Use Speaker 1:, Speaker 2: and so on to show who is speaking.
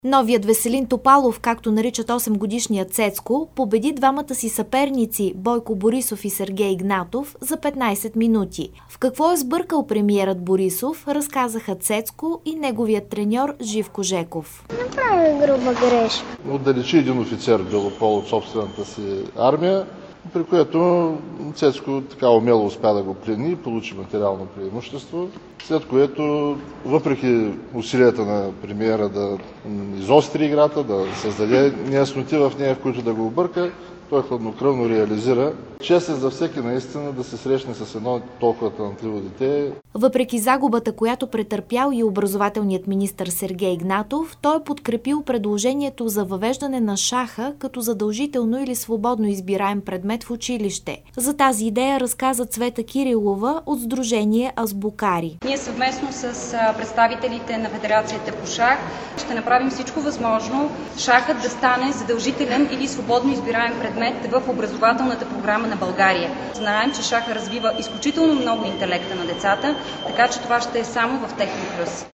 Speaker 1: Новият Веселин Топалов, както наричат 8-годишният Цецко, победи двамата си съперници Бойко Борисов и Сергей Игнатов за 15 минути. В какво е сбъркал премиерът Борисов, разказаха Цецко и неговият треньор Живко Жеков.
Speaker 2: Направи груба грешка.
Speaker 3: Отдалечи един офицер Белопол от собствената си армия, при което Цецко така умело успя да го плени и получи материално преимущество, след което, въпреки усилията на премиера да изостри играта, да създаде неясноти в нея, в които да го обърка, той хладнокръвно реализира. Чест е за всеки наистина да се срещне с едно толкова талантливо дете.
Speaker 1: Въпреки загубата, която претърпял и образователният министър Сергей Игнатов, той е подкрепил предложението за въвеждане на шаха като задължително или свободно избираем предмет в училище. За тази идея разказа Цвета Кирилова от Сдружение Азбукари.
Speaker 4: Ние съвместно с представителите на Федерацията по шах ще направим всичко възможно шахът да стане задължителен или свободно избираем предмет в образователната програма на България. Знаем, че шаха развива изключително много интелекта на децата, така че това ще е само в техен плюс.